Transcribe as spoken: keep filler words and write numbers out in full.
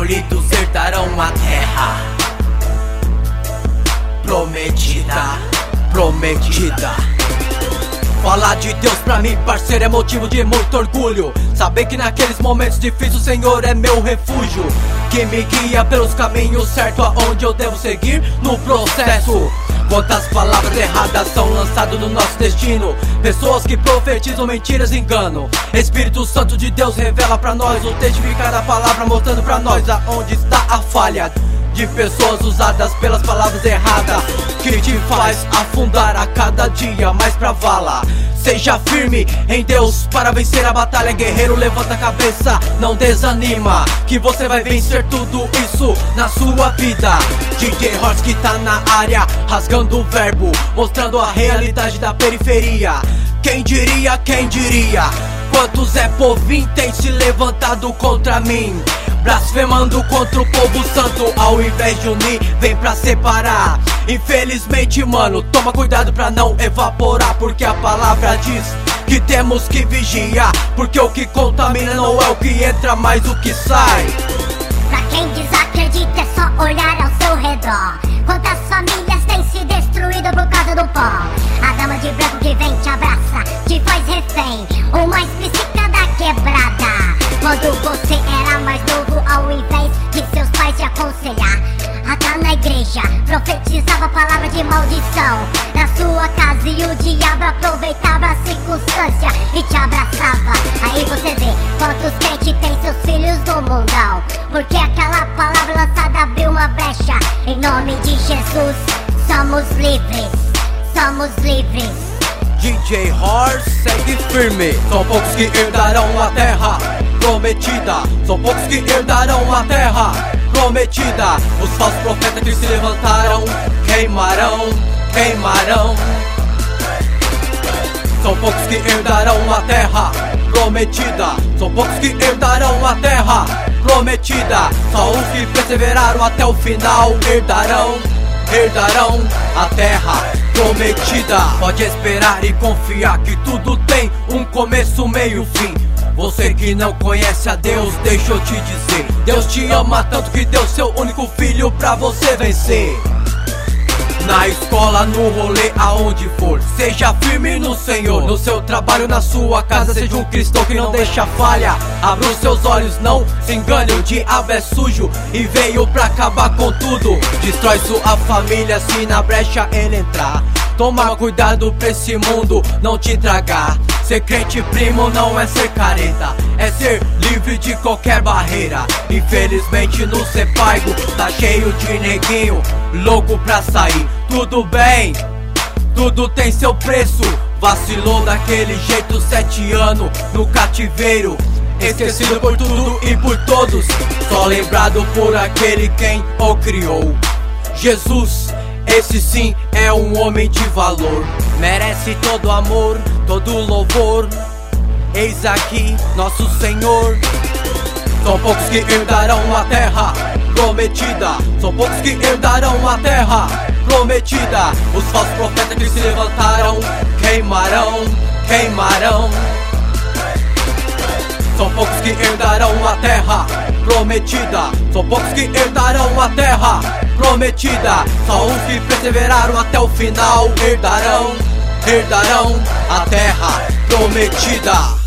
escolhidos herdarão a terra prometida, prometida. Falar de Deus pra mim, parceiro, é motivo de muito orgulho. Saber que naqueles momentos difíceis o Senhor é meu refúgio, que me guia pelos caminhos certos aonde eu devo seguir no processo. Quantas palavras erradas são lançadas no nosso destino, pessoas que profetizam mentiras e engano. Espírito Santo de Deus revela pra nós o texto de cada palavra, mostrando pra nós aonde está a falha de pessoas usadas pelas palavras erradas, que te faz afundar a cada dia mais pra vala. Seja firme em Deus para vencer a batalha. Guerreiro, levanta a cabeça, não desanima, que você vai vencer tudo isso na sua vida. D J Horse que tá na área, rasgando o verbo, mostrando a realidade da periferia. Quem diria, quem diria, quantos é povinho tem se levantado contra mim, blasfemando contra o povo santo, ao invés de unir, vem pra separar. Infelizmente, mano, toma cuidado pra não evaporar, porque a palavra diz que temos que vigiar, porque o que contamina não é o que entra, mas o que sai. Pra quem desacredita é só olhar ao seu redor. Quantas famílias têm se destruído por causa do pó? A dama de branco que vem te abraça, te faz refém, o mais psica da quebrada. Quando você era mais novo, ao invés de seus pais te aconselhar a tá na igreja, profetizava a palavra de maldição na sua casa, e o diabo aproveitava a circunstância e te abraçava. Aí você vê quantos crentes tem seus filhos no mundão, porque aquela palavra lançada abriu uma brecha. Em nome de Jesus, somos livres, somos livres. D J Horse segue firme. São poucos que herdarão a terra prometida, são poucos que herdarão a terra prometida. Os falsos profetas que se levantaram queimarão, queimarão. São poucos que herdarão a terra prometida, são poucos que herdarão a terra prometida. Só os que perseveraram até o final herdarão, herdarão a terra prometida. Pode esperar e confiar que tudo tem um começo, meio, fim. Você que não conhece a Deus, deixa eu te dizer, Deus te ama tanto que deu seu único filho pra você vencer. Na escola, no rolê, aonde for, seja firme no Senhor. No seu trabalho, na sua casa, seja um cristão que não deixa falha. Abra os seus olhos, não se engane, o diabo é sujo e veio pra acabar com tudo. Destrói sua família se na brecha ele entrar. Toma cuidado pra esse mundo não te tragar. Ser crente, primo, não é ser careta, é ser livre de qualquer barreira. Infelizmente no Sepaigo tá cheio de neguinho louco pra sair. Tudo bem, tudo tem seu preço. Vacilou daquele jeito sete anos no cativeiro, esquecido por tudo e por todos, só lembrado por aquele quem o criou. Jesus, esse sim é um homem de valor, merece todo amor, todo louvor. Eis aqui nosso Senhor. São poucos que herdarão a terra prometida, são poucos que herdarão a terra prometida. Os falsos profetas que se levantaram queimarão, queimarão. São poucos que herdarão a terra prometida, são poucos que herdarão a terra prometida. Só os que perseveraram até o final herdarão, herdarão a terra prometida.